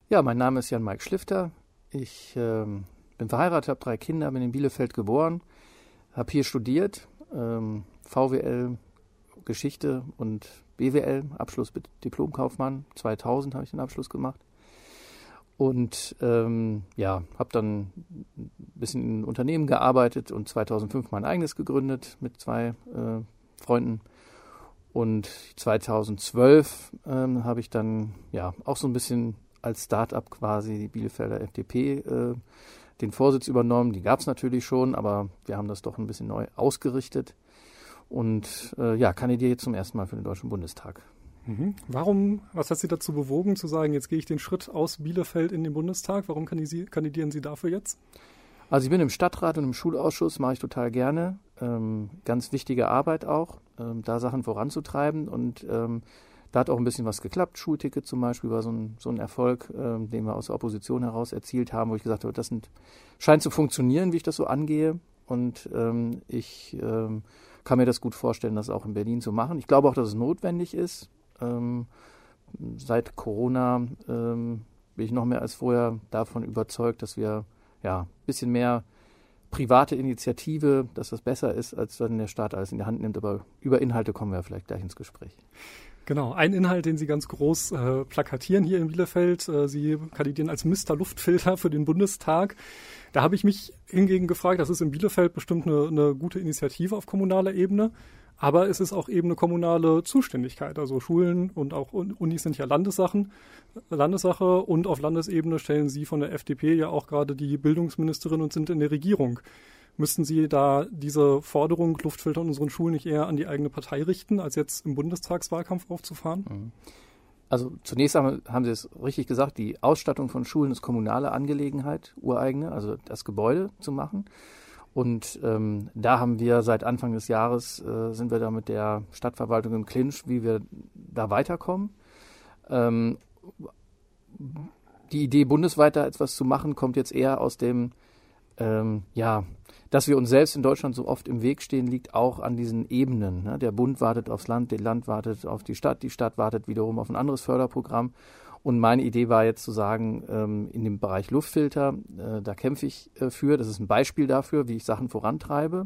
Ja, mein Name ist Jan-Mike Schlifter. Ich bin verheiratet, habe 3 Kinder, bin in Bielefeld geboren, habe hier studiert, VWL, Geschichte und BWL, Abschluss mit Diplomkaufmann. 2000 habe ich den Abschluss gemacht. Und habe dann ein bisschen in Unternehmen gearbeitet und 2005 mein eigenes gegründet mit 2 Freunden. Und 2012 habe ich dann auch so ein bisschen als Start-up quasi die Bielefelder FDP den Vorsitz übernommen. Die gab es natürlich schon, aber wir haben das doch ein bisschen neu ausgerichtet. Und kandidiere jetzt zum ersten Mal für den Deutschen Bundestag. Warum, was hat Sie dazu bewogen, zu sagen, jetzt gehe ich den Schritt aus Bielefeld in den Bundestag? Warum kandidieren Sie dafür jetzt? Also ich bin im Stadtrat und im Schulausschuss, mache ich total gerne. Ganz wichtige Arbeit auch, da Sachen voranzutreiben. Und da hat auch ein bisschen was geklappt. Schulticket zum Beispiel war so ein Erfolg, den wir aus der Opposition heraus erzielt haben, wo ich gesagt habe, das scheint zu funktionieren, wie ich das so angehe. Und ich kann mir das gut vorstellen, das auch in Berlin zu machen. Ich glaube auch, dass es notwendig ist. Seit Corona bin ich noch mehr als vorher davon überzeugt, dass wir ein bisschen mehr private Initiative, dass das besser ist, als wenn der Staat alles in die Hand nimmt. Aber über Inhalte kommen wir vielleicht gleich ins Gespräch. Genau, ein Inhalt, den Sie ganz groß plakatieren hier in Bielefeld. Sie kandidieren als Mr. Luftfilter für den Bundestag. Da habe ich mich hingegen gefragt, das ist in Bielefeld bestimmt eine gute Initiative auf kommunaler Ebene. Aber es ist auch eben eine kommunale Zuständigkeit. Also Schulen und auch Unis sind ja Landessache. Und auf Landesebene stellen Sie von der FDP ja auch gerade die Bildungsministerin und sind in der Regierung. Müssten Sie da diese Forderung, Luftfilter in unseren Schulen, nicht eher an die eigene Partei richten, als jetzt im Bundestagswahlkampf aufzufahren? Also zunächst haben Sie es richtig gesagt, die Ausstattung von Schulen ist kommunale Angelegenheit, ureigene, also das Gebäude zu machen. Und da haben wir seit Anfang des Jahres, sind wir da mit der Stadtverwaltung im Clinch, wie wir da weiterkommen. Die Idee, bundesweit da etwas zu machen, kommt jetzt eher aus dem, dass wir uns selbst in Deutschland so oft im Weg stehen, liegt auch an diesen Ebenen. Ne? Der Bund wartet aufs Land, das Land wartet auf die Stadt wartet wiederum auf ein anderes Förderprogramm. Und meine Idee war jetzt zu sagen, in dem Bereich Luftfilter, da kämpfe ich für. Das ist ein Beispiel dafür, wie ich Sachen vorantreibe.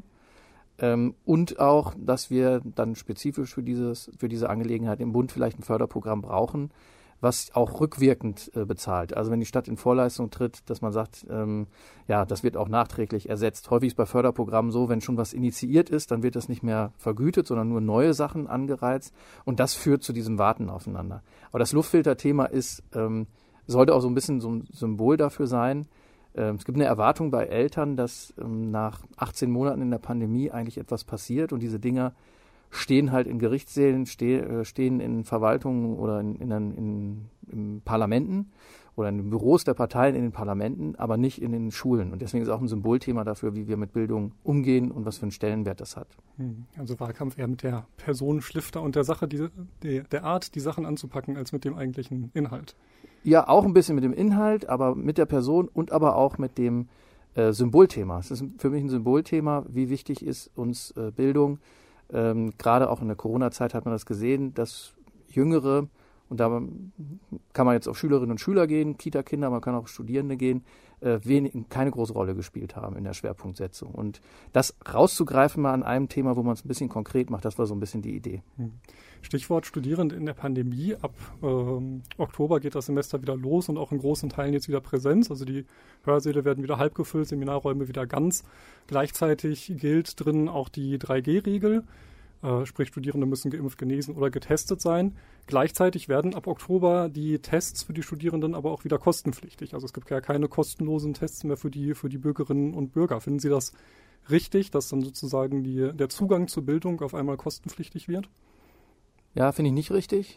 Und auch, dass wir dann spezifisch für diese Angelegenheit im Bund vielleicht ein Förderprogramm brauchen, was auch rückwirkend bezahlt. Also wenn die Stadt in Vorleistung tritt, dass man sagt, das wird auch nachträglich ersetzt. Häufig ist bei Förderprogrammen so, wenn schon was initiiert ist, dann wird das nicht mehr vergütet, sondern nur neue Sachen angereizt. Und das führt zu diesem Warten aufeinander. Aber das Luftfilterthema sollte auch so ein bisschen so ein Symbol dafür sein. Es gibt eine Erwartung bei Eltern, dass nach 18 Monaten in der Pandemie eigentlich etwas passiert und diese Dinger stehen halt in Gerichtssälen, stehen in Verwaltungen oder in Parlamenten oder in den Büros der Parteien in den Parlamenten, aber nicht in den Schulen. Und deswegen ist auch ein Symbolthema dafür, wie wir mit Bildung umgehen und was für einen Stellenwert das hat. Also Wahlkampf eher mit der Person Schlifter und der Sache, der Art, die Sachen anzupacken, als mit dem eigentlichen Inhalt. Ja, auch ein bisschen mit dem Inhalt, aber mit der Person und aber auch mit dem Symbolthema. Es ist für mich ein Symbolthema, wie wichtig ist uns Bildung. Gerade auch in der Corona-Zeit hat man das gesehen, dass Jüngere, und da kann man jetzt auf Schülerinnen und Schüler gehen, Kita-Kinder, man kann auch Studierende gehen, keine große Rolle gespielt haben in der Schwerpunktsetzung. Und das rauszugreifen mal an einem Thema, wo man es ein bisschen konkret macht, das war so ein bisschen die Idee. Stichwort Studierende in der Pandemie. Ab Oktober geht das Semester wieder los und auch in großen Teilen jetzt wieder Präsenz. Also die Hörsäle werden wieder halb gefüllt, Seminarräume wieder ganz. Gleichzeitig gilt drin auch die 3G-Regel. Sprich, Studierende müssen geimpft, genesen oder getestet sein. Gleichzeitig werden ab Oktober die Tests für die Studierenden aber auch wieder kostenpflichtig. Also es gibt ja keine kostenlosen Tests mehr für die Bürgerinnen und Bürger. Finden Sie das richtig, dass dann sozusagen der Zugang zur Bildung auf einmal kostenpflichtig wird? Ja, finde ich nicht richtig.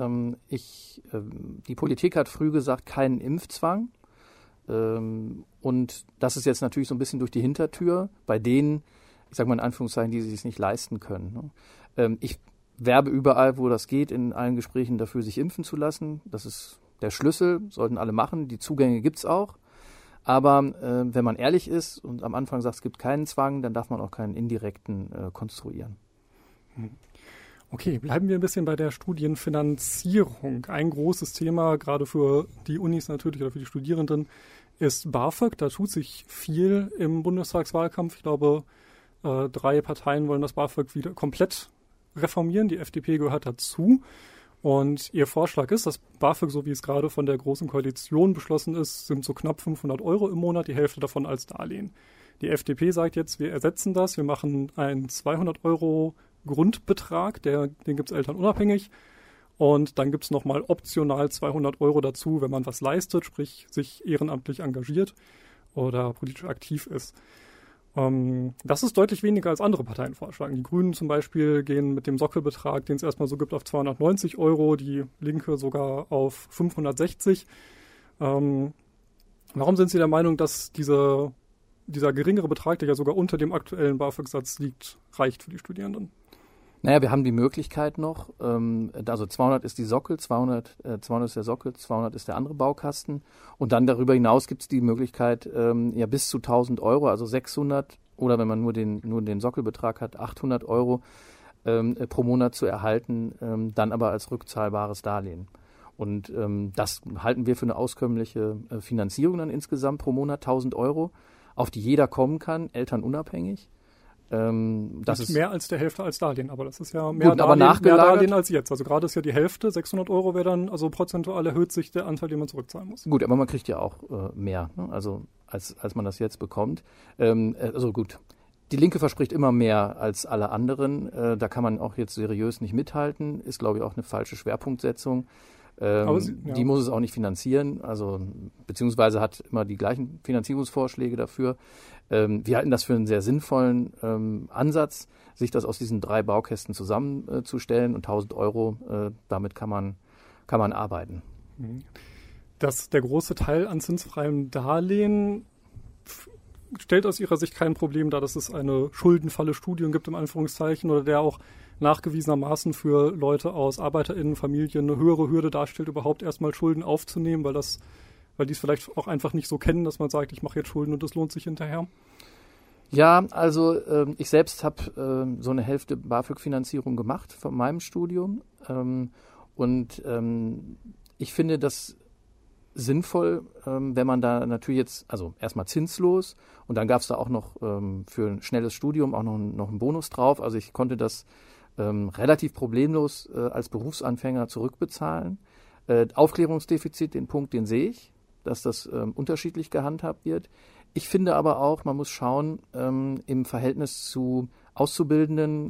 Die Politik hat früh gesagt, keinen Impfzwang. Und das ist jetzt natürlich so ein bisschen durch die Hintertür bei denen, ich sage mal in Anführungszeichen, die sich es nicht leisten können. Ich werbe überall, wo das geht, in allen Gesprächen dafür, sich impfen zu lassen. Das ist der Schlüssel, sollten alle machen. Die Zugänge gibt es auch. Aber wenn man ehrlich ist und am Anfang sagt, es gibt keinen Zwang, dann darf man auch keinen indirekten konstruieren. Okay, bleiben wir ein bisschen bei der Studienfinanzierung. Ein großes Thema, gerade für die Unis natürlich oder für die Studierenden, ist BAföG. Da tut sich viel im Bundestagswahlkampf. Ich glaube, 3 Parteien wollen das BAföG wieder komplett reformieren. Die FDP gehört dazu. Und ihr Vorschlag ist, dass BAföG, so wie es gerade von der Großen Koalition beschlossen ist, sind so knapp 500 € im Monat, die Hälfte davon als Darlehen. Die FDP sagt jetzt, wir ersetzen das, wir machen einen 200 € Grundbetrag, den gibt es elternunabhängig. Und dann gibt es nochmal optional 200 € dazu, wenn man was leistet, sprich sich ehrenamtlich engagiert oder politisch aktiv ist. Das ist deutlich weniger als andere Parteien vorschlagen. Die Grünen zum Beispiel gehen mit dem Sockelbetrag, den es erstmal so gibt, auf 290 €, die Linke sogar auf 560. Warum sind Sie der Meinung, dass dieser geringere Betrag, der ja sogar unter dem aktuellen BAföG-Satz liegt, reicht für die Studierenden? Naja, wir haben die Möglichkeit noch, also 200 ist die Sockel, 200 ist der Sockel, 200 ist der andere Baukasten. Und dann darüber hinaus gibt es die Möglichkeit, ja bis zu 1.000 €, also 600 oder wenn man nur den Sockelbetrag hat, 800 € pro Monat zu erhalten, dann aber als rückzahlbares Darlehen. Und das halten wir für eine auskömmliche Finanzierung dann insgesamt pro Monat, 1.000 €, auf die jeder kommen kann, elternunabhängig. Das ist mehr als der Hälfte als Darlehen, aber das ist ja mehr Darlehen als jetzt. Also gerade ist ja die Hälfte, 600 € wäre dann, also prozentual erhöht sich der Anteil, den man zurückzahlen muss. Gut, aber man kriegt ja auch mehr, ne? Also als man das jetzt bekommt. Also gut, die Linke verspricht immer mehr als alle anderen. Da kann man auch jetzt seriös nicht mithalten. Ist, glaube ich, auch eine falsche Schwerpunktsetzung. Die muss es auch nicht finanzieren, also beziehungsweise hat immer die gleichen Finanzierungsvorschläge dafür. Wir halten das für einen sehr sinnvollen Ansatz, sich das aus diesen 3 Baukästen zusammenzustellen und 1.000 €, damit kann man arbeiten. Der große Teil an zinsfreiem Darlehen stellt aus Ihrer Sicht kein Problem dar, dass es eine schuldenfalle Studien gibt, im Anführungszeichen, oder der auch nachgewiesenermaßen für Leute aus ArbeiterInnenfamilien eine höhere Hürde darstellt, überhaupt erstmal Schulden aufzunehmen, weil die es vielleicht auch einfach nicht so kennen, dass man sagt, ich mache jetzt Schulden und das lohnt sich hinterher? Ja, also ich selbst habe so eine Hälfte BAföG-Finanzierung gemacht von meinem Studium und ich finde das sinnvoll, wenn man da natürlich jetzt, also erstmal zinslos und dann gab es da auch noch für ein schnelles Studium auch noch einen Bonus drauf. Also ich konnte das relativ problemlos als Berufsanfänger zurückbezahlen. Aufklärungsdefizit, den Punkt, den sehe ich, dass das unterschiedlich gehandhabt wird. Ich finde aber auch, man muss schauen, im Verhältnis zu Auszubildenden,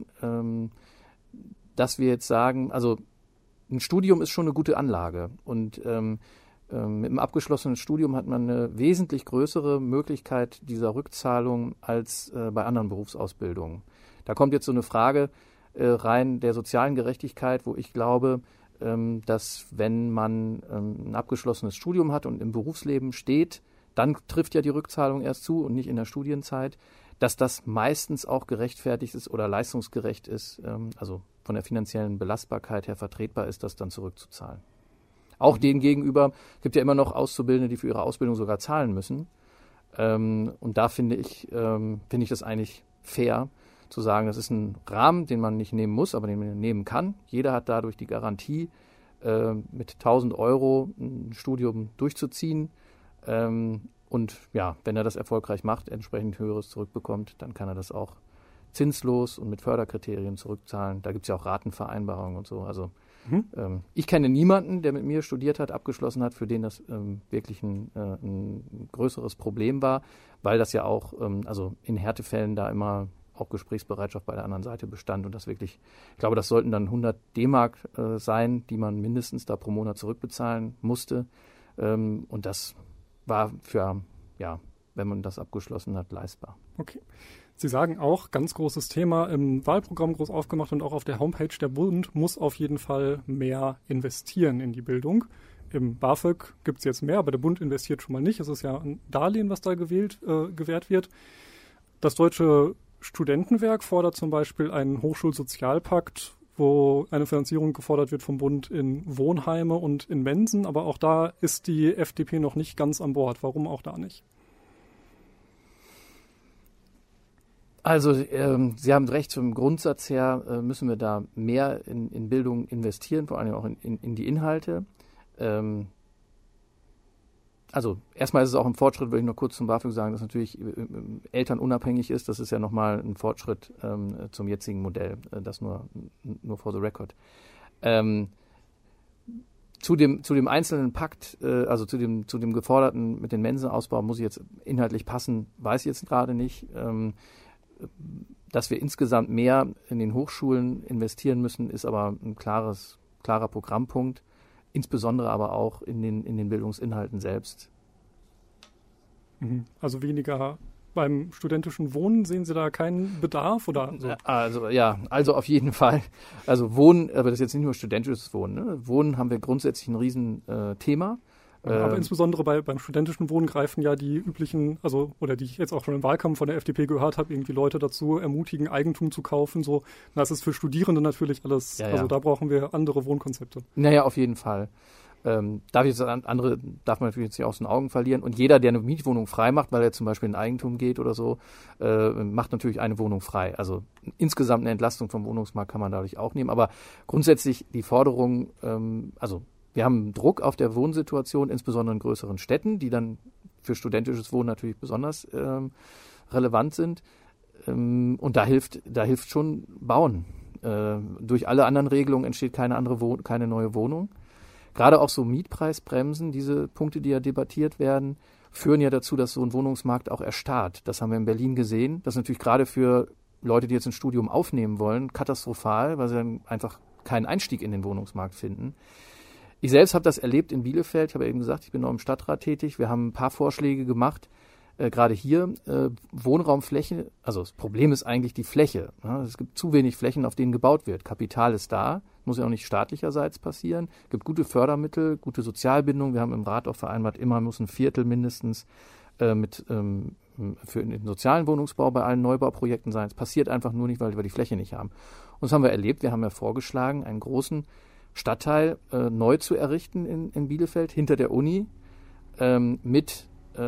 dass wir jetzt sagen, also ein Studium ist schon eine gute Anlage und mit einem abgeschlossenen Studium hat man eine wesentlich größere Möglichkeit dieser Rückzahlung als bei anderen Berufsausbildungen. Da kommt jetzt so eine Frage rein der sozialen Gerechtigkeit, wo ich glaube, dass wenn man ein abgeschlossenes Studium hat und im Berufsleben steht, dann trifft ja die Rückzahlung erst zu und nicht in der Studienzeit, dass das meistens auch gerechtfertigt ist oder leistungsgerecht ist, also von der finanziellen Belastbarkeit her vertretbar ist, das dann zurückzuzahlen. Auch denen gegenüber gibt ja immer noch Auszubildende, die für ihre Ausbildung sogar zahlen müssen. Und da finde ich das eigentlich fair, zu sagen, das ist ein Rahmen, den man nicht nehmen muss, aber den man nehmen kann. Jeder hat dadurch die Garantie, mit 1.000 € ein Studium durchzuziehen. Und ja, wenn er das erfolgreich macht, entsprechend Höheres zurückbekommt, dann kann er das auch zinslos und mit Förderkriterien zurückzahlen. Da gibt es ja auch Ratenvereinbarungen und so. Also ich kenne niemanden, der mit mir studiert hat, abgeschlossen hat, für den das wirklich ein größeres Problem war, weil das ja auch, also in Härtefällen da immer auch Gesprächsbereitschaft bei der anderen Seite bestand und das wirklich, ich glaube, das sollten dann 100 D-Mark sein, die man mindestens da pro Monat zurückbezahlen musste. Und das war für, ja, wenn man das abgeschlossen hat, leistbar. Okay. Sie sagen auch, ganz großes Thema im Wahlprogramm groß aufgemacht und auch auf der Homepage, der Bund muss auf jeden Fall mehr investieren in die Bildung. Im BAföG gibt es jetzt mehr, aber der Bund investiert schon mal nicht. Es ist ja ein Darlehen, was da gewährt wird. Das Deutsche Studentenwerk fordert zum Beispiel einen Hochschulsozialpakt, wo eine Finanzierung gefordert wird vom Bund in Wohnheime und in Mensen. Aber auch da ist die FDP noch nicht ganz an Bord. Warum auch da nicht? Also Sie haben recht, zum Grundsatz her müssen wir da mehr in Bildung investieren, vor allem auch in die Inhalte. Also erstmal ist es auch ein Fortschritt, würde ich noch kurz zum BAföG sagen, dass natürlich elternunabhängig ist. Das ist ja nochmal ein Fortschritt zum jetzigen Modell. Das nur for the record. Zu dem einzelnen Pakt, also zu dem geforderten mit den Mensenausbau, muss ich jetzt inhaltlich passen, weiß ich jetzt gerade nicht. Dass wir insgesamt mehr in den Hochschulen investieren müssen, ist aber ein klarer Programmpunkt. Insbesondere aber auch in den Bildungsinhalten selbst. Also weniger beim studentischen Wohnen, sehen Sie da keinen Bedarf? Oder so? Also auf jeden Fall. Also Wohnen, aber das ist jetzt nicht nur studentisches Wohnen. Ne? Wohnen haben wir grundsätzlich ein Riesenthema. Aber insbesondere beim studentischen Wohnen greifen ja die üblichen, oder die ich jetzt auch schon im Wahlkampf von der FDP gehört habe, irgendwie Leute dazu ermutigen, Eigentum zu kaufen. So, das ist für Studierende natürlich alles, da brauchen wir andere Wohnkonzepte. Naja, auf jeden Fall. Darf man natürlich jetzt nicht aus den Augen verlieren. Und jeder, der eine Mietwohnung frei macht, weil er zum Beispiel in Eigentum geht oder so, macht natürlich eine Wohnung frei. Also insgesamt eine Entlastung vom Wohnungsmarkt kann man dadurch auch nehmen. Aber grundsätzlich die Forderung, wir haben Druck auf der Wohnsituation, insbesondere in größeren Städten, die dann für studentisches Wohnen natürlich besonders relevant sind. Und da hilft schon Bauen. Durch alle anderen Regelungen entsteht keine neue Wohnung. Gerade auch so Mietpreisbremsen, diese Punkte, die ja debattiert werden, führen ja dazu, dass so ein Wohnungsmarkt auch erstarrt. Das haben wir in Berlin gesehen. Das ist natürlich gerade für Leute, die jetzt ein Studium aufnehmen wollen, katastrophal, weil sie dann einfach keinen Einstieg in den Wohnungsmarkt finden. Ich selbst habe das erlebt in Bielefeld. Ich habe ja eben gesagt, ich bin noch im Stadtrat tätig. Wir haben ein paar Vorschläge gemacht, gerade hier Wohnraumfläche. Also das Problem ist eigentlich die Fläche. Ja, es gibt zu wenig Flächen, auf denen gebaut wird. Kapital ist da, muss ja auch nicht staatlicherseits passieren. Es gibt gute Fördermittel, gute Sozialbindung. Wir haben im Rat auch vereinbart, immer muss ein Viertel mindestens für den sozialen Wohnungsbau bei allen Neubauprojekten sein. Es passiert einfach nur nicht, weil wir die Fläche nicht haben. Und das haben wir erlebt. Wir haben ja vorgeschlagen, einen großen Stadtteil neu zu errichten in Bielefeld, hinter der Uni, mit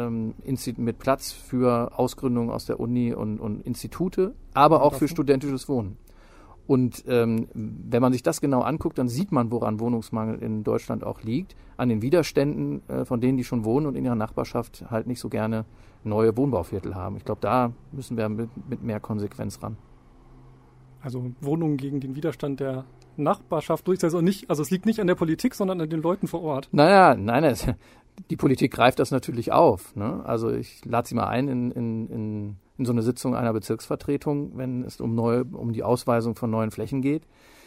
Platz für Ausgründungen aus der Uni und Institute, aber auch für studentisches Wohnen. Und wenn man sich das genau anguckt, dann sieht man, woran Wohnungsmangel in Deutschland auch liegt, an den Widerständen von denen, die schon wohnen und in ihrer Nachbarschaft halt nicht so gerne neue Wohnbauviertel haben. Ich glaube, da müssen wir mit mehr Konsequenz ran. Also Wohnungen gegen den Widerstand der Nachbarschaft durchsetzen und nicht, also es liegt nicht an der Politik, sondern an den Leuten vor Ort. Nein, die Politik greift das natürlich auf. Ne? Also ich lade Sie mal ein in so eine Sitzung einer Bezirksvertretung, wenn es um die Ausweisung von neuen Flächen geht.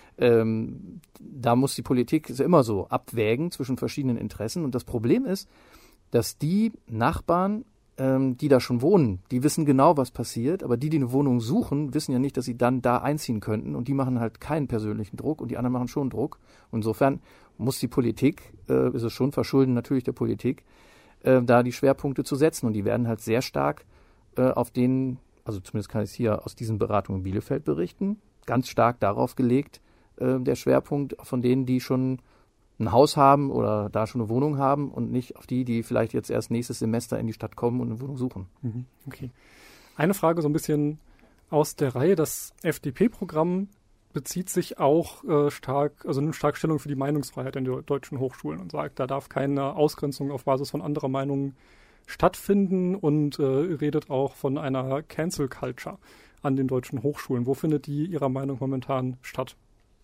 Da muss die Politik, ist ja immer so, abwägen zwischen verschiedenen Interessen. Und das Problem ist, dass die Nachbarn, die da schon wohnen, die wissen genau, was passiert, aber die eine Wohnung suchen, wissen ja nicht, dass sie dann da einziehen könnten und die machen halt keinen persönlichen Druck und die anderen machen schon Druck. Und insofern muss die Politik, ist es schon Verschulden natürlich der Politik, da die Schwerpunkte zu setzen und die werden halt sehr stark auf denen, also zumindest kann ich es hier aus diesen Beratungen in Bielefeld berichten, ganz stark darauf gelegt, der Schwerpunkt von denen, die schon ein Haus haben oder da schon eine Wohnung haben und nicht auf die vielleicht jetzt erst nächstes Semester in die Stadt kommen und eine Wohnung suchen. Okay. Eine Frage so ein bisschen aus der Reihe. Das FDP-Programm bezieht sich auch nimmt stark Stellung für die Meinungsfreiheit in den deutschen Hochschulen und sagt, da darf keine Ausgrenzung auf Basis von anderer Meinungen stattfinden und redet auch von einer Cancel Culture an den deutschen Hochschulen. Wo findet die Ihrer Meinung momentan statt?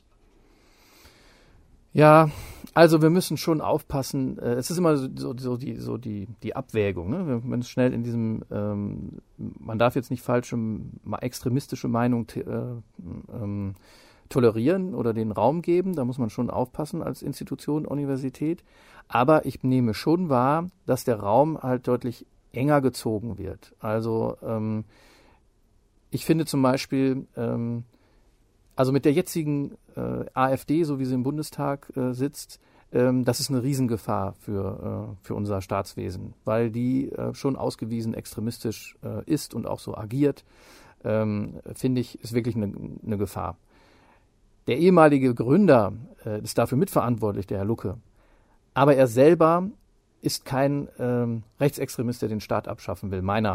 Ja, also wir müssen schon aufpassen. Es ist immer die Abwägung. Ne? Wenn es schnell in diesem, man darf jetzt nicht falsche, extremistische Meinung tolerieren oder den Raum geben. Da muss man schon aufpassen als Institution, Universität. Aber ich nehme schon wahr, dass der Raum halt deutlich enger gezogen wird. Also ich finde zum Beispiel, also mit der jetzigen AfD, so wie sie im Bundestag sitzt, das ist eine Riesengefahr für unser Staatswesen, weil die schon ausgewiesen extremistisch ist und auch so agiert, finde ich, ist wirklich eine Gefahr. Der ehemalige Gründer ist dafür mitverantwortlich, der Herr Lucke. Aber er selber ist kein Rechtsextremist, der den Staat abschaffen will, meiner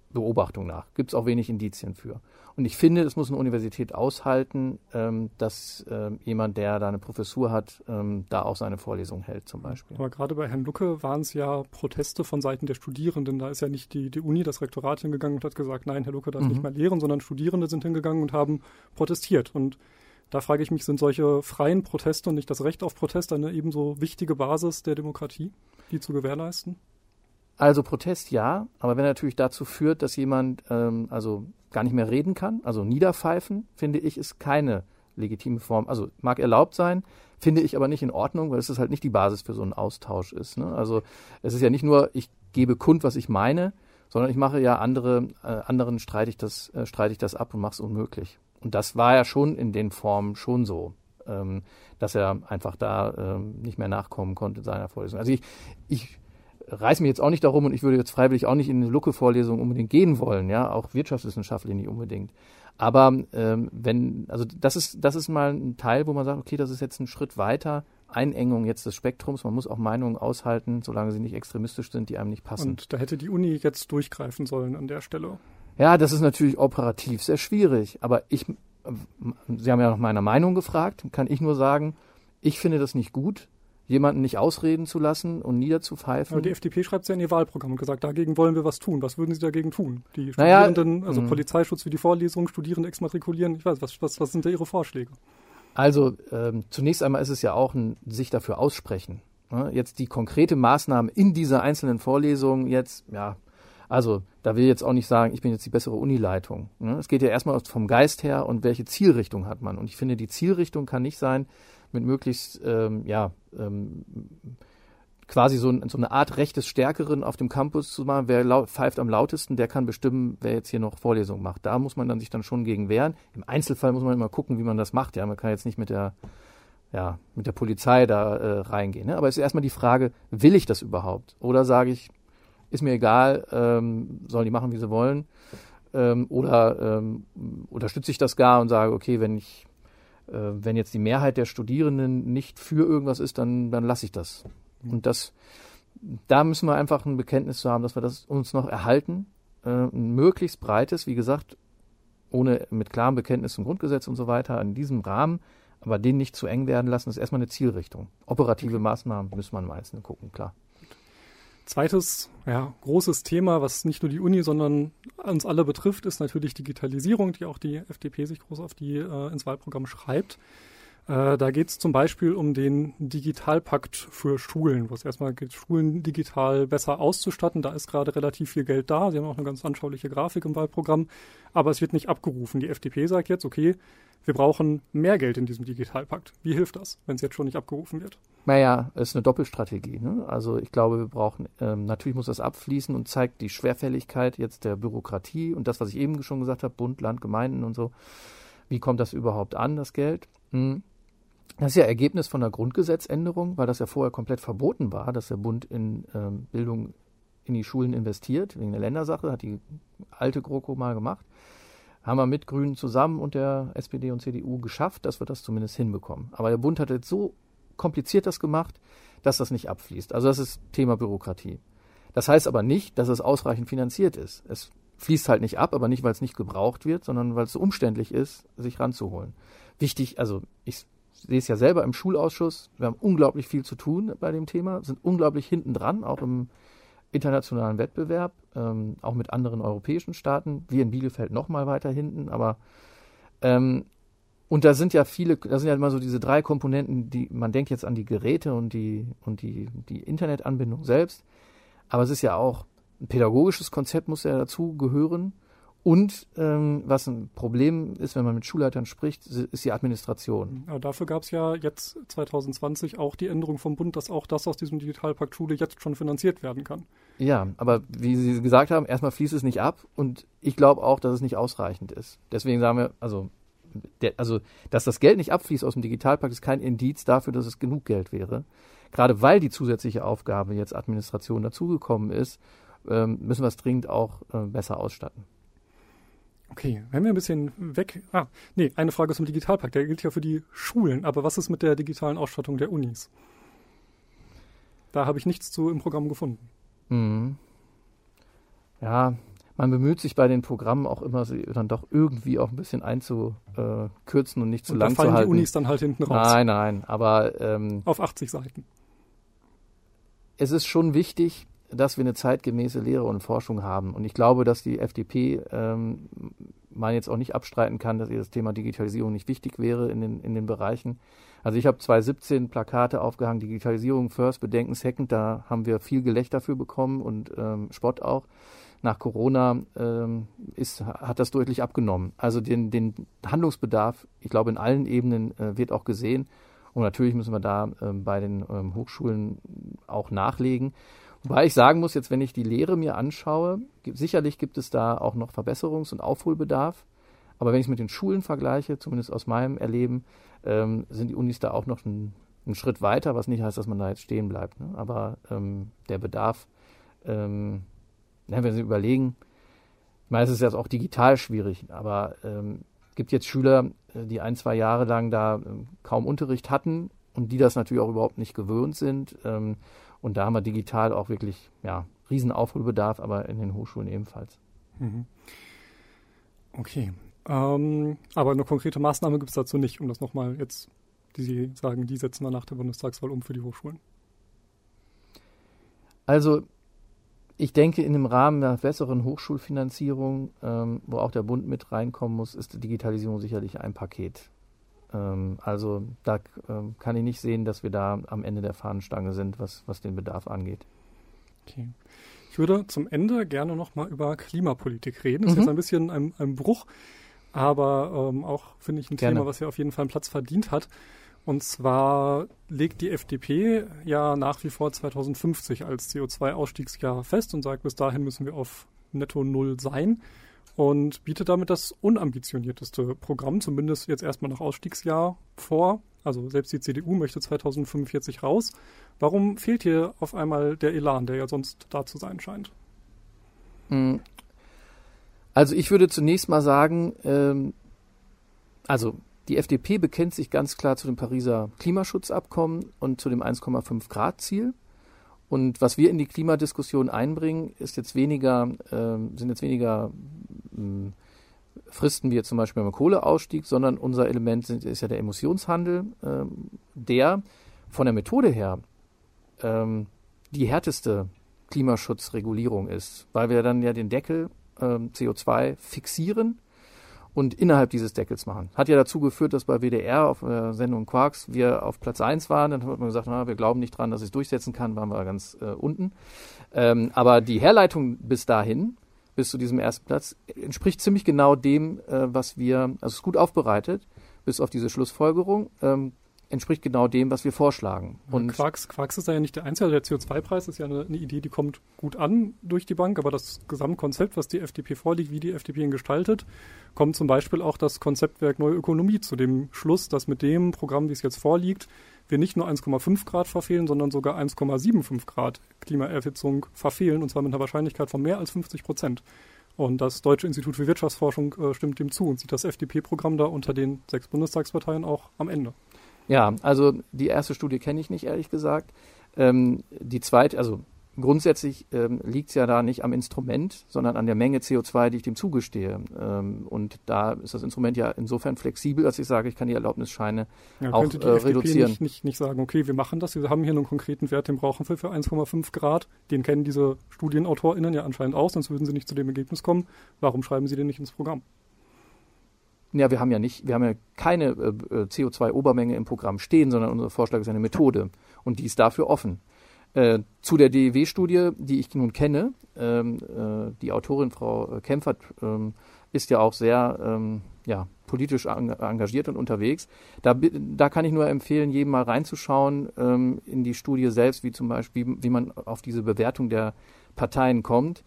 Beobachtung nach. Gibt es auch wenig Indizien für. Und ich finde, es muss eine Universität aushalten, dass jemand, der da eine Professur hat, da auch seine Vorlesung hält zum Beispiel. Aber gerade bei Herrn Lucke waren es ja Proteste von Seiten der Studierenden. Da ist ja nicht die Uni, das Rektorat hingegangen und hat gesagt, nein, Herr Lucke darf nicht mehr lehren, sondern Studierende sind hingegangen und haben protestiert. Und da frage ich mich, sind solche freien Proteste und nicht das Recht auf Protest eine ebenso wichtige Basis der Demokratie, die zu gewährleisten? Also Protest ja, aber wenn er natürlich dazu führt, dass jemand gar nicht mehr reden kann, also niederpfeifen, finde ich, ist keine legitime Form. Also mag erlaubt sein, finde ich aber nicht in Ordnung, weil es halt nicht die Basis für so einen Austausch ist. Ne? Also es ist ja nicht nur, ich gebe kund, was ich meine, sondern ich mache ja anderen streite ich das ab und mache es unmöglich. Und das war ja schon in den Formen schon so, dass er einfach da nicht mehr nachkommen konnte in seiner Vorlesung. Also ich reiß mich jetzt auch nicht darum und ich würde jetzt freiwillig auch nicht in eine Lucke-Vorlesung unbedingt gehen wollen, ja, auch wirtschaftswissenschaftlich nicht unbedingt. Aber das ist mal ein Teil, wo man sagt, okay, das ist jetzt ein Schritt weiter, Einengung jetzt des Spektrums, man muss auch Meinungen aushalten, solange sie nicht extremistisch sind, die einem nicht passen. Und da hätte die Uni jetzt durchgreifen sollen an der Stelle. Ja, das ist natürlich operativ sehr schwierig, aber Sie haben ja nach meiner Meinung gefragt, kann ich nur sagen, ich finde das nicht gut, jemanden nicht ausreden zu lassen und niederzupfeifen. Aber die FDP schreibt es ja in ihr Wahlprogramm und gesagt, dagegen wollen wir was tun. Was würden Sie dagegen tun? Die Studierenden, Polizeischutz für die Vorlesungen, Studierende exmatrikulieren, ich weiß, was sind da Ihre Vorschläge? Also zunächst einmal ist es ja auch ein sich dafür aussprechen. Ne? Jetzt die konkrete Maßnahme in dieser einzelnen Vorlesung jetzt, ja, also da will ich jetzt auch nicht sagen, ich bin jetzt die bessere Unileitung. Ne? Es geht ja erstmal vom Geist her und welche Zielrichtung hat man. Und ich finde, die Zielrichtung kann nicht sein, mit möglichst, quasi so eine Art rechtes Stärkeren auf dem Campus zu machen. Wer pfeift am lautesten, der kann bestimmen, wer jetzt hier noch Vorlesungen macht. Da muss man dann sich dann schon gegen wehren. Im Einzelfall muss man immer gucken, wie man das macht. Ja, man kann jetzt nicht mit der Polizei da reingehen. Ne? Aber es ist erstmal die Frage, will ich das überhaupt? Oder sage ich, ist mir egal, sollen die machen, wie sie wollen? Oder unterstütze ich das gar und sage, okay, wenn jetzt die Mehrheit der Studierenden nicht für irgendwas ist, dann lasse ich das. Und da müssen wir einfach ein Bekenntnis zu haben, dass wir das uns noch erhalten. Ein möglichst breites, wie gesagt, mit klarem Bekenntnis zum Grundgesetz und so weiter, in diesem Rahmen, aber den nicht zu eng werden lassen, ist erstmal eine Zielrichtung. Operative Maßnahmen müssen wir im Einzelnen gucken, klar. Zweites, großes Thema, was nicht nur die Uni, sondern uns alle betrifft, ist natürlich Digitalisierung, die auch die FDP sich groß auf die ins Wahlprogramm schreibt. Da geht es zum Beispiel um den Digitalpakt für Schulen, wo es erstmal geht, Schulen digital besser auszustatten. Da ist gerade relativ viel Geld da. Sie haben auch eine ganz anschauliche Grafik im Wahlprogramm, aber es wird nicht abgerufen. Die FDP sagt jetzt, okay, wir brauchen mehr Geld in diesem Digitalpakt. Wie hilft das, wenn es jetzt schon nicht abgerufen wird? Naja, es ist eine Doppelstrategie. Ne? Also ich glaube, wir brauchen, natürlich muss das abfließen und zeigt die Schwerfälligkeit jetzt der Bürokratie und das, was ich eben schon gesagt habe, Bund, Land, Gemeinden und so. Wie kommt das überhaupt an, das Geld? Das ist ja Ergebnis von der Grundgesetzänderung, weil das ja vorher komplett verboten war, dass der Bund in Bildung in die Schulen investiert, wegen der Ländersache, hat die alte GroKo mal gemacht. Haben wir mit Grünen zusammen und der SPD und CDU geschafft, dass wir das zumindest hinbekommen. Aber der Bund hat jetzt so kompliziert das gemacht, dass das nicht abfließt. Also das ist Thema Bürokratie. Das heißt aber nicht, dass es ausreichend finanziert ist. Es fließt halt nicht ab, aber nicht, weil es nicht gebraucht wird, sondern weil es so umständlich ist, sich ranzuholen. Wichtig, also ich sehe es ja selber im Schulausschuss, wir haben unglaublich viel zu tun bei dem Thema, sind unglaublich hinten dran, auch im internationalen Wettbewerb, auch mit anderen europäischen Staaten. Wir in Bielefeld noch mal weiter hinten, aber und da sind ja immer so diese 3 Komponenten, die man denkt jetzt an die Geräte und die Internetanbindung selbst, aber es ist ja auch ein pädagogisches Konzept muss ja dazu gehören und was ein Problem ist, wenn man mit Schulleitern spricht, ist die Administration. Ja, dafür gab es ja jetzt 2020 auch die Änderung vom Bund, dass auch das aus diesem Digitalpakt Schule jetzt schon finanziert werden kann. Ja, aber wie Sie gesagt haben, erstmal fließt es nicht ab und ich glaube auch, dass es nicht ausreichend ist. Deswegen sagen wir, dass das Geld nicht abfließt aus dem Digitalpakt, ist kein Indiz dafür, dass es genug Geld wäre. Gerade weil die zusätzliche Aufgabe jetzt Administration dazugekommen ist, müssen wir es dringend auch besser ausstatten. Okay, wenn wir ein bisschen weg... eine Frage zum Digitalpakt, der gilt ja für die Schulen, aber was ist mit der digitalen Ausstattung der Unis? Da habe ich nichts zu im Programm gefunden. Ja, man bemüht sich bei den Programmen auch immer, sie dann doch irgendwie auch ein bisschen einzukürzen und nicht zu lang zu halten. Da fallen die Unis dann halt hinten raus. Nein, aber auf 80 Seiten. Es ist schon wichtig, dass wir eine zeitgemäße Lehre und Forschung haben. Und ich glaube, dass die FDP man jetzt auch nicht abstreiten kann, dass ihr das Thema Digitalisierung nicht wichtig wäre in den Bereichen. Also ich habe 2017 Plakate aufgehangen, Digitalisierung first, Bedenken second. Da haben wir viel Gelächter für bekommen und Spott auch. Nach Corona hat das deutlich abgenommen. Also den Handlungsbedarf, ich glaube, in allen Ebenen wird auch gesehen. Und natürlich müssen wir da bei den Hochschulen auch nachlegen. Wobei ich sagen muss, jetzt wenn ich die Lehre mir anschaue, sicherlich gibt es da auch noch Verbesserungs- und Aufholbedarf. Aber wenn ich es mit den Schulen vergleiche, zumindest aus meinem Erleben, sind die Unis da auch noch einen Schritt weiter, was nicht heißt, dass man da jetzt stehen bleibt. Ne? Aber der Bedarf, wenn wir uns überlegen, ich meine, es ist jetzt auch digital schwierig, aber gibt jetzt Schüler, die 1-2 Jahre lang da kaum Unterricht hatten und die das natürlich auch überhaupt nicht gewöhnt sind. Und da haben wir digital auch wirklich riesen Aufholbedarf, aber in den Hochschulen ebenfalls. Okay. Aber eine konkrete Maßnahme gibt es dazu nicht, um das nochmal jetzt, die Sie sagen, die setzen wir nach der Bundestagswahl um für die Hochschulen. Also ich denke, in dem Rahmen der besseren Hochschulfinanzierung, wo auch der Bund mit reinkommen muss, ist die Digitalisierung sicherlich ein Paket. Also da kann ich nicht sehen, dass wir da am Ende der Fahnenstange sind, was den Bedarf angeht. Okay. Ich würde zum Ende gerne nochmal über Klimapolitik reden. Das ist jetzt ein bisschen ein Bruch, aber auch, finde ich, ein Thema, was ja auf jeden Fall einen Platz verdient hat. Und zwar legt die FDP ja nach wie vor 2050 als CO2-Ausstiegsjahr fest und sagt, bis dahin müssen wir auf netto Null sein und bietet damit das unambitionierteste Programm, zumindest jetzt erstmal nach Ausstiegsjahr vor. Also selbst die CDU möchte 2045 raus. Warum fehlt hier auf einmal der Elan, der ja sonst da zu sein scheint? Also ich würde zunächst mal sagen, die FDP bekennt sich ganz klar zu dem Pariser Klimaschutzabkommen und zu dem 1,5 Grad Ziel. Und was wir in die Klimadiskussion einbringen, sind jetzt weniger Fristen wie jetzt zum Beispiel beim Kohleausstieg, sondern unser Element ist ja der Emissionshandel, der von der Methode her die härteste Klimaschutzregulierung ist, weil wir dann ja den Deckel CO2 fixieren und innerhalb dieses Deckels machen. Hat ja dazu geführt, dass bei WDR auf der Sendung Quarks wir auf Platz 1 waren. Dann hat man gesagt, wir glauben nicht dran, dass ich es durchsetzen kann, waren wir ganz unten. Aber die Herleitung bis dahin, bis zu diesem ersten Platz, entspricht ziemlich genau dem, was wir, also es ist gut aufbereitet, bis auf diese Schlussfolgerung, entspricht genau dem, was wir vorschlagen. Und Quarks ist da ja nicht der Einzige. Der CO2-Preis ist ja eine Idee, die kommt gut an durch die Bank, aber das Gesamtkonzept, was die FDP vorliegt, wie die FDP ihn gestaltet, kommt zum Beispiel auch das Konzeptwerk Neue Ökonomie zu dem Schluss, dass mit dem Programm, wie es jetzt vorliegt, wir nicht nur 1,5 Grad verfehlen, sondern sogar 1,75 Grad Klimaerhitzung verfehlen, und zwar mit einer Wahrscheinlichkeit von mehr als 50%. Und das Deutsche Institut für Wirtschaftsforschung stimmt dem zu und sieht das FDP-Programm da unter den 6 Bundestagsparteien auch am Ende. Ja, also die erste Studie kenne ich nicht, ehrlich gesagt. Die zweite, also grundsätzlich liegt es ja da nicht am Instrument, sondern an der Menge CO2, die ich dem zugestehe. Und da ist das Instrument ja insofern flexibel, dass ich sage, ich kann die Erlaubnisscheine auch könnte die FDP reduzieren. Nicht sagen, okay, wir machen das, wir haben hier einen konkreten Wert, den brauchen wir für 1,5 Grad. Den kennen diese StudienautorInnen ja anscheinend aus, sonst würden sie nicht zu dem Ergebnis kommen. Warum schreiben sie den nicht ins Programm? Ja, wir haben ja keine CO2-Obermenge im Programm stehen, sondern unser Vorschlag ist eine Methode und die ist dafür offen. Zu der DEW-Studie, die ich nun kenne, die Autorin Frau Kempfert ist ja auch sehr politisch engagiert und unterwegs. Da kann ich nur empfehlen, jedem mal reinzuschauen in die Studie selbst, wie zum Beispiel, wie man auf diese Bewertung der Parteien kommt.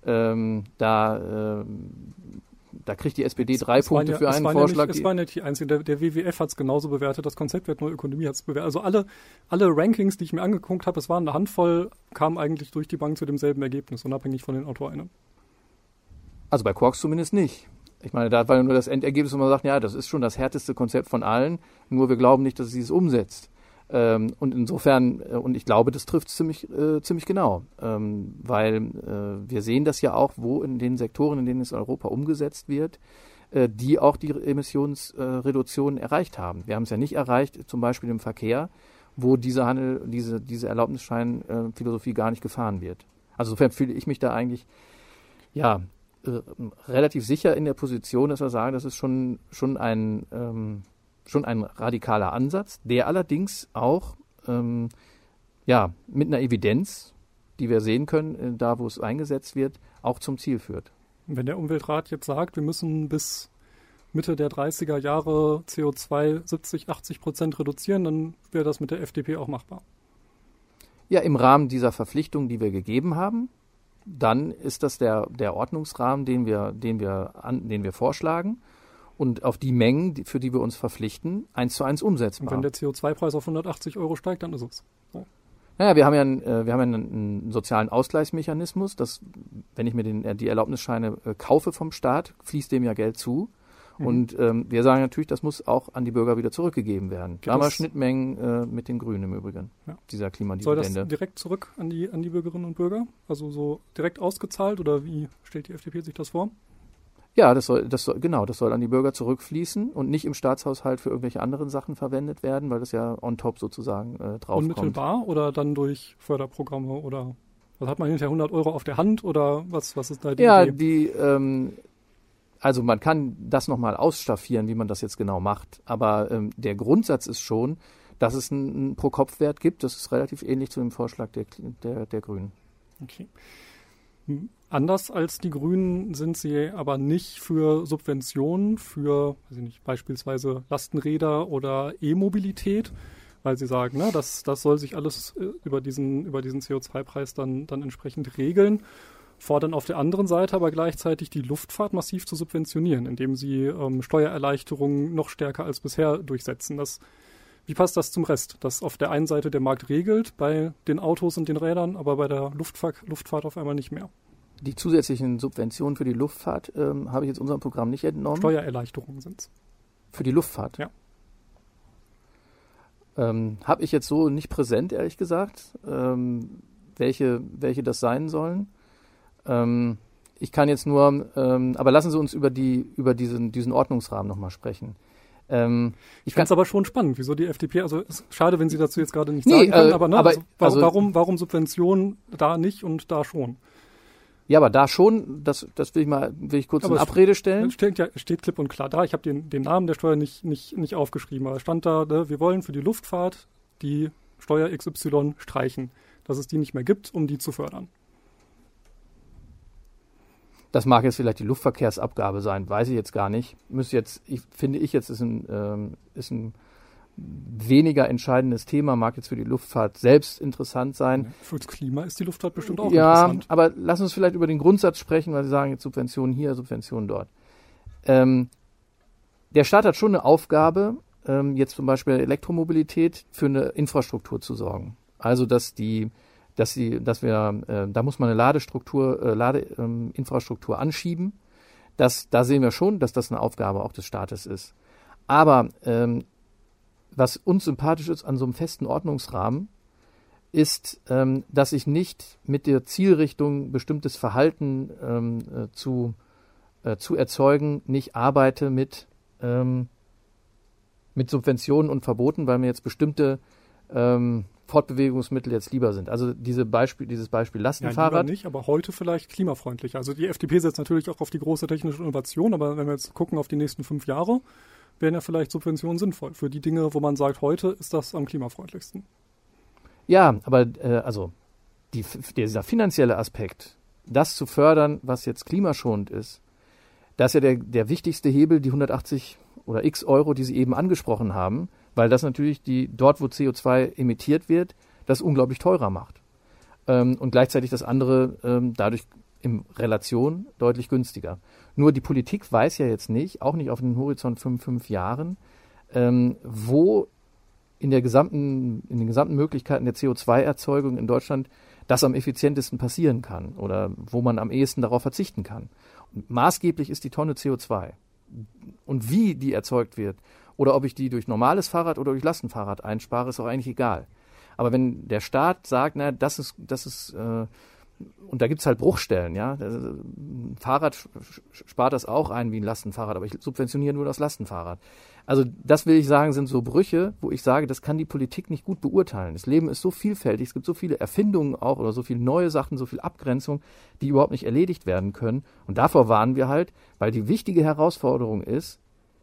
Da kriegt die SPD 3 Punkte für einen Vorschlag. Es war nicht die einzige. Der WWF hat es genauso bewertet. Das Konzeptwerk Neue Ökonomie hat es bewertet. Also alle Rankings, die ich mir angeguckt habe, es waren eine Handvoll, kamen eigentlich durch die Bank zu demselben Ergebnis, unabhängig von den AutorInnen. Also bei Quarks zumindest nicht. Ich meine, da war nur das Endergebnis, wo man sagt, ja, das ist schon das härteste Konzept von allen, nur wir glauben nicht, dass es es umsetzt. Und insofern, und ich glaube, das trifft ziemlich genau, weil wir sehen das ja auch, wo in den Sektoren, in denen es in Europa umgesetzt wird, die auch die Emissionsreduktionen erreicht haben. Wir haben es ja nicht erreicht, zum Beispiel im Verkehr, wo diese Erlaubnisschein-Philosophie gar nicht gefahren wird. Also insofern fühle ich mich da eigentlich relativ sicher in der Position, dass wir sagen, das ist schon ein radikaler Ansatz, der allerdings auch mit einer Evidenz, die wir sehen können, da wo es eingesetzt wird, auch zum Ziel führt. Wenn der Umweltrat jetzt sagt, wir müssen bis Mitte der 30er Jahre CO2 70-80% reduzieren, dann wäre das mit der FDP auch machbar. Ja, im Rahmen dieser Verpflichtung, die wir gegeben haben, dann ist das der Ordnungsrahmen, den wir vorschlagen. Und auf die Mengen, für die wir uns verpflichten, 1:1 umsetzbar. Und wenn der CO2-Preis auf 180 € steigt, dann ist es so. Naja, wir haben ja einen sozialen Ausgleichsmechanismus, dass, wenn ich mir die Erlaubnisscheine kaufe vom Staat, fließt dem ja Geld zu. Und wir sagen natürlich, das muss auch an die Bürger wieder zurückgegeben werden. Da haben wir Schnittmengen mit den Grünen im Übrigen, dieser Klimadividende. Soll das direkt zurück an die Bürgerinnen und Bürger? Also so direkt ausgezahlt, oder wie stellt die FDP sich das vor? Ja, das soll an die Bürger zurückfließen und nicht im Staatshaushalt für irgendwelche anderen Sachen verwendet werden, weil das ja on top sozusagen draufkommt. Unmittelbar oder dann durch Förderprogramme oder was hat man hinterher 100 € auf der Hand oder was ist da die Idee? Also man kann das nochmal ausstaffieren, wie man das jetzt genau macht, aber der Grundsatz ist schon, dass es einen Pro-Kopf-Wert gibt. Das ist relativ ähnlich zu dem Vorschlag der Grünen. Okay. Anders als die Grünen sind sie aber nicht für Subventionen für, beispielsweise Lastenräder oder E-Mobilität, weil sie sagen, das soll sich alles über diesen CO2-Preis dann entsprechend regeln, fordern auf der anderen Seite aber gleichzeitig die Luftfahrt massiv zu subventionieren, indem sie Steuererleichterungen noch stärker als bisher durchsetzen. Wie passt das zum Rest? Dass auf der einen Seite der Markt regelt bei den Autos und den Rädern, aber bei der Luftfahrt auf einmal nicht mehr. Die zusätzlichen Subventionen für die Luftfahrt habe ich jetzt unserem Programm nicht entnommen. Steuererleichterungen sind es. Für die Luftfahrt? Ja. Habe ich jetzt so nicht präsent, ehrlich gesagt, welche das sein sollen. Ich kann jetzt nur, aber lassen Sie uns über diesen Ordnungsrahmen nochmal sprechen. Ich fände es aber schon spannend, wieso die FDP, also ist schade, wenn Sie dazu jetzt gerade nichts sagen können, aber warum Subventionen da nicht und da schon? Ja, aber da schon, das will ich kurz in Abrede stellen. Steht klipp und klar da. Ich habe den Namen der Steuer nicht aufgeschrieben, aber es stand da, wir wollen für die Luftfahrt die Steuer XY streichen, dass es die nicht mehr gibt, um die zu fördern. Das mag jetzt vielleicht die Luftverkehrsabgabe sein, weiß ich jetzt gar nicht. Finde ich jetzt ist ein weniger entscheidendes Thema, mag jetzt für die Luftfahrt selbst interessant sein. Ja, für das Klima ist die Luftfahrt bestimmt auch interessant. Ja, aber lass uns vielleicht über den Grundsatz sprechen, weil Sie sagen jetzt Subventionen hier, Subventionen dort. Der Staat hat schon eine Aufgabe, jetzt zum Beispiel Elektromobilität für eine Infrastruktur zu sorgen. Also da muss man eine Ladeinfrastruktur anschieben. Da sehen wir schon, dass das eine Aufgabe auch des Staates ist. Aber was uns sympathisch ist an so einem festen Ordnungsrahmen, ist, dass ich nicht mit der Zielrichtung, bestimmtes Verhalten zu erzeugen, nicht arbeite mit Subventionen und Verboten, weil mir jetzt bestimmte Fortbewegungsmittel jetzt lieber sind. Also dieses Beispiel Lastenfahrrad. Ja, lieber nicht, aber heute vielleicht klimafreundlicher. Also die FDP setzt natürlich auch auf die große technische Innovation, aber wenn wir jetzt gucken auf die nächsten 5 Jahre, wären ja vielleicht Subventionen sinnvoll für die Dinge, wo man sagt, heute ist das am klimafreundlichsten. Ja, aber dieser finanzielle Aspekt, das zu fördern, was jetzt klimaschonend ist, das ist ja der wichtigste Hebel, die 180 oder x Euro, die Sie eben angesprochen haben, weil das natürlich dort, wo CO2 emittiert wird, das unglaublich teurer macht. Und gleichzeitig das andere dadurch in Relation deutlich günstiger. Nur die Politik weiß ja jetzt nicht, auch nicht auf den Horizont 5 Jahren, wo in den gesamten Möglichkeiten der CO2-Erzeugung in Deutschland das am effizientesten passieren kann oder wo man am ehesten darauf verzichten kann. Und maßgeblich ist die Tonne CO2. Und wie die erzeugt wird Oder ob ich die durch normales Fahrrad oder durch Lastenfahrrad einspare, ist auch eigentlich egal. Aber wenn der Staat sagt, na, das ist und da gibt's halt Bruchstellen, ja. Ein Fahrrad spart das auch ein wie ein Lastenfahrrad, aber ich subventioniere nur das Lastenfahrrad. Also das will ich sagen, sind so Brüche, wo ich sage, das kann die Politik nicht gut beurteilen. Das Leben ist so vielfältig, es gibt so viele Erfindungen auch oder so viele neue Sachen, so viel Abgrenzung, die überhaupt nicht erledigt werden können. Und davor warnen wir halt, weil die wichtige Herausforderung ist,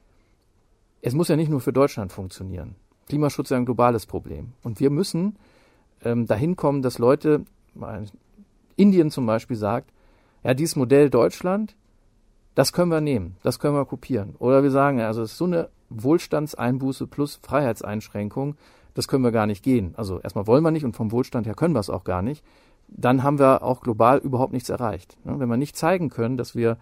es muss ja nicht nur für Deutschland funktionieren. Klimaschutz ist ja ein globales Problem. Und wir müssen dahin kommen, dass Leute, Indien zum Beispiel sagt, ja, dieses Modell Deutschland, das können wir nehmen, das können wir kopieren. Oder wir sagen, also es ist so eine Wohlstandseinbuße plus Freiheitseinschränkung, das können wir gar nicht gehen. Also erstmal wollen wir nicht und vom Wohlstand her können wir es auch gar nicht. Dann haben wir auch global überhaupt nichts erreicht. Wenn wir nicht zeigen können, dass wir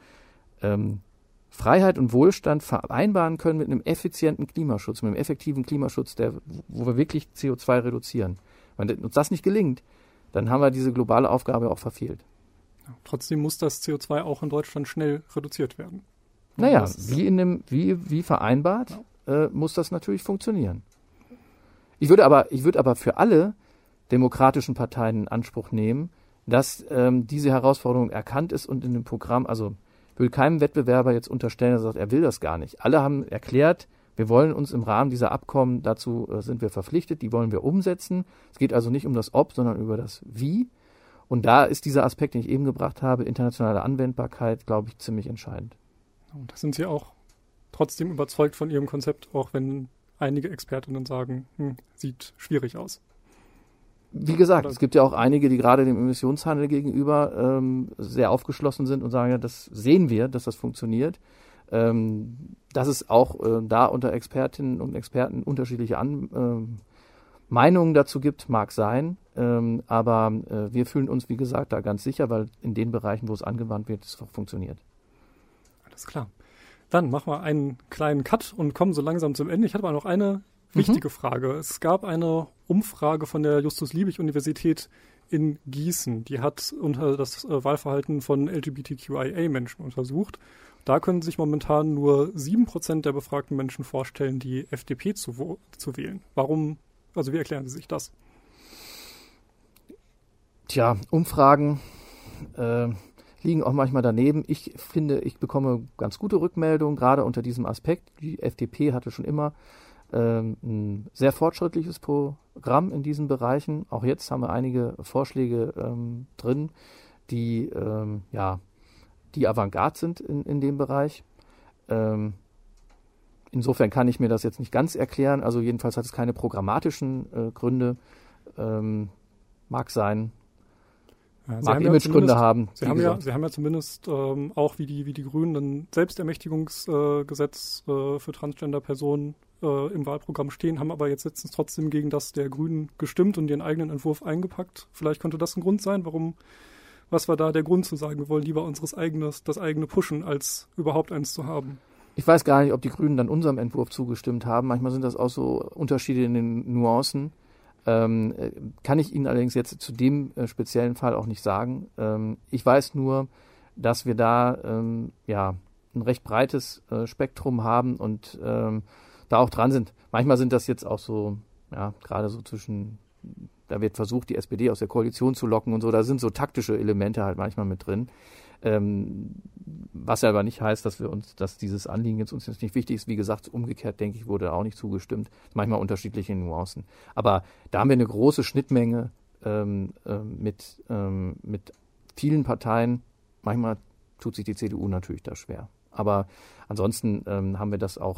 Freiheit und Wohlstand vereinbaren können mit einem effizienten Klimaschutz, mit einem effektiven Klimaschutz, wo wir wirklich CO2 reduzieren. Wenn uns das nicht gelingt, dann haben wir diese globale Aufgabe auch verfehlt. Ja, trotzdem muss das CO2 auch in Deutschland schnell reduziert werden. Naja, wie vereinbart, muss das natürlich funktionieren. Ich würde aber für alle demokratischen Parteien in Anspruch nehmen, dass diese Herausforderung erkannt ist und in dem Programm, also ich will keinem Wettbewerber jetzt unterstellen, dass er sagt, er will das gar nicht. Alle haben erklärt, wir wollen uns im Rahmen dieser Abkommen, dazu sind wir verpflichtet, die wollen wir umsetzen. Es geht also nicht um das Ob, sondern über das Wie. Und da ist dieser Aspekt, den ich eben gebracht habe, internationale Anwendbarkeit, glaube ich, ziemlich entscheidend. Und da sind Sie auch trotzdem überzeugt von Ihrem Konzept, auch wenn einige Expertinnen sagen, sieht schwierig aus. Wie gesagt, es gibt ja auch einige, die gerade dem Emissionshandel gegenüber sehr aufgeschlossen sind und sagen, ja, das sehen wir, dass das funktioniert. Dass es auch da unter Expertinnen und Experten unterschiedliche Meinungen dazu gibt, mag sein. Aber wir fühlen uns, wie gesagt, da ganz sicher, weil in den Bereichen, wo es angewandt wird, es auch funktioniert. Alles klar. Dann machen wir einen kleinen Cut und kommen so langsam zum Ende. Ich hatte aber noch eine wichtige Frage. Es gab eine Umfrage von der Justus-Liebig-Universität in Gießen. Die hat unter das Wahlverhalten von LGBTQIA-Menschen untersucht. Da können sich momentan nur 7% der befragten Menschen vorstellen, die FDP zu wählen. Warum, also wie erklären Sie sich das? Tja, Umfragen liegen auch manchmal daneben. Ich finde, ich bekomme ganz gute Rückmeldungen, gerade unter diesem Aspekt. Die FDP hatte schon immer ein sehr fortschrittliches Programm in diesen Bereichen. Auch jetzt haben wir einige Vorschläge drin, die die Avantgarde sind in dem Bereich. Insofern kann ich mir das jetzt nicht ganz erklären. Also jedenfalls hat es keine programmatischen Gründe. Mag sein. Mag Imagegründe haben. Sie haben ja zumindest auch wie die Grünen ein Selbstermächtigungsgesetz für Transgender-Personen im Wahlprogramm stehen, haben aber jetzt letztens trotzdem gegen das der Grünen gestimmt und ihren eigenen Entwurf eingepackt. Vielleicht könnte das ein Grund sein, was war da der Grund zu sagen, wir wollen lieber das eigene pushen, als überhaupt eins zu haben? Ich weiß gar nicht, ob die Grünen dann unserem Entwurf zugestimmt haben. Manchmal sind das auch so Unterschiede in den Nuancen. Kann ich Ihnen allerdings jetzt zu dem speziellen Fall auch nicht sagen. Ich weiß nur, dass wir da ein recht breites Spektrum haben und da auch dran sind. Manchmal sind das jetzt auch so, gerade so da wird versucht, die SPD aus der Koalition zu locken und so, da sind so taktische Elemente halt manchmal mit drin. Was ja aber nicht heißt, dass dieses Anliegen jetzt uns nicht wichtig ist. Wie gesagt, umgekehrt, denke ich, wurde auch nicht zugestimmt. Manchmal unterschiedliche Nuancen. Aber da haben wir eine große Schnittmenge mit vielen Parteien. Manchmal tut sich die CDU natürlich da schwer. Aber ansonsten haben wir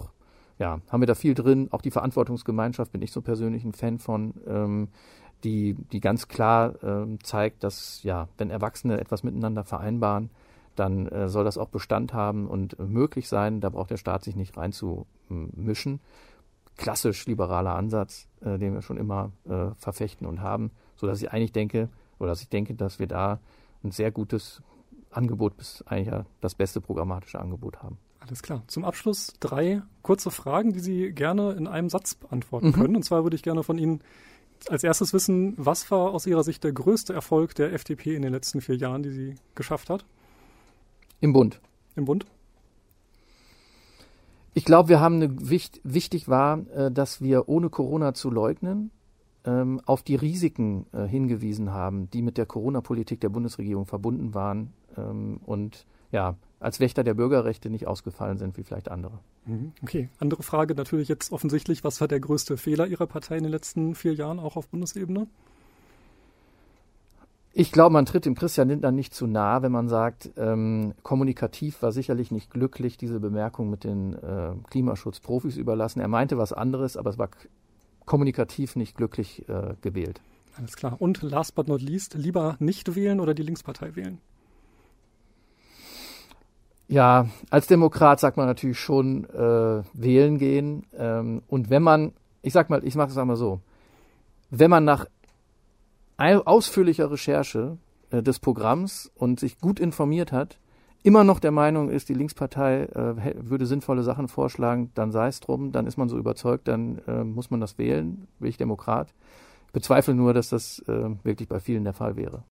da viel drin. Auch die Verantwortungsgemeinschaft bin ich so persönlich ein Fan von, die ganz klar zeigt, dass wenn Erwachsene etwas miteinander vereinbaren, dann soll das auch Bestand haben und möglich sein. Da braucht der Staat sich nicht reinzumischen. Klassisch liberaler Ansatz, den wir schon immer verfechten und haben, sodass ich eigentlich denke, dass wir da ein sehr gutes Angebot, bis eigentlich das beste programmatische Angebot haben. Alles klar. Zum Abschluss 3 kurze Fragen, die Sie gerne in einem Satz beantworten können. Und zwar würde ich gerne von Ihnen als erstes wissen, was war aus Ihrer Sicht der größte Erfolg der FDP in den letzten 4 Jahren, die sie geschafft hat? Im Bund. Im Bund? Ich glaube, wir haben wichtig war, dass wir ohne Corona zu leugnen, auf die Risiken hingewiesen haben, die mit der Corona-Politik der Bundesregierung verbunden waren und ja, als Wächter der Bürgerrechte nicht ausgefallen sind wie vielleicht andere. Okay, andere Frage natürlich jetzt offensichtlich, was war der größte Fehler Ihrer Partei in den letzten 4 Jahren, auch auf Bundesebene? Ich glaube, man tritt dem Christian Lindner nicht zu nahe, wenn man sagt, kommunikativ war sicherlich nicht glücklich, diese Bemerkung mit den Klimaschutzprofis überlassen. Er meinte was anderes, aber es war kommunikativ nicht glücklich gewählt. Alles klar. Und last but not least, lieber nicht wählen oder die Linkspartei wählen? Ja, als Demokrat sagt man natürlich schon wählen gehen. Und wenn man, ich mache es einmal so, wenn man nach ausführlicher Recherche des Programms und sich gut informiert hat, immer noch der Meinung ist, die Linkspartei würde sinnvolle Sachen vorschlagen, dann sei es drum, dann ist man so überzeugt, dann muss man das wählen, bin ich Demokrat. Ich bezweifle nur, dass das wirklich bei vielen der Fall wäre.